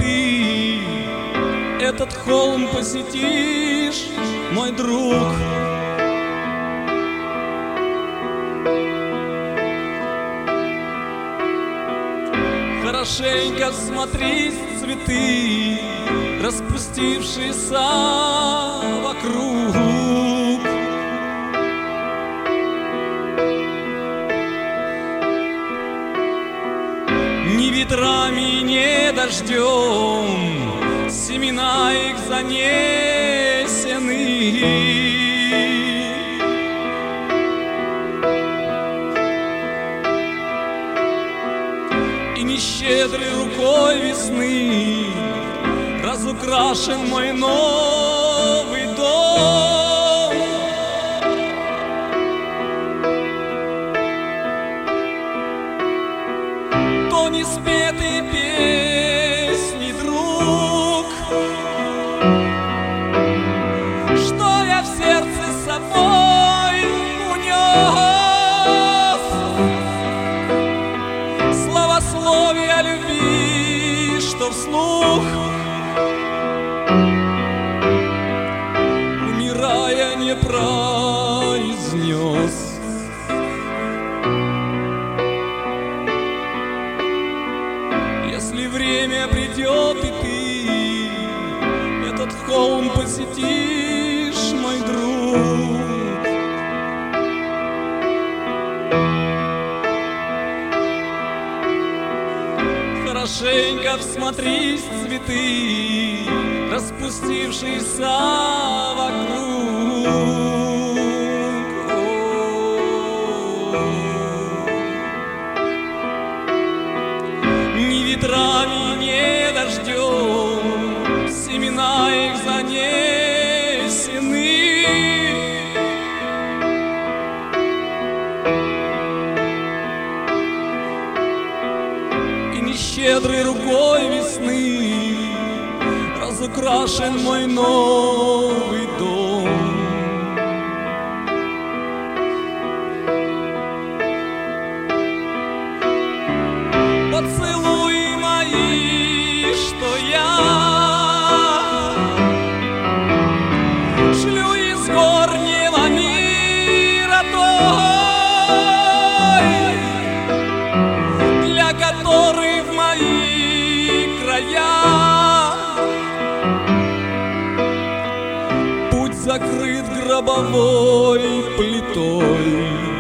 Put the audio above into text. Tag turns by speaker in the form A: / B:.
A: ты этот холм посетишь, мой друг. Хорошенько всмотрись в цветы, распустившиеся вокруг. Ни ветрами, ни дождем семена их занесены. И не щедрой рукой весны разукрашен мой новый дом. То не спетые песни, друг, что я в сердце с собой унес. Славословие любви, что вслух, умирая, не произнес. Если время придет, и ты этот холм посетишь, мой друг, хорошенько всмотрись в цветы, распустившиеся вокруг. Ни ветрами, ни дождем семена их занесены. И нещедрой рукой весны разукрашен мой новый дом. Поцелуи мои, что я шлю из горнего мира той, для которой в мои края путь закрыт гробовой плитой.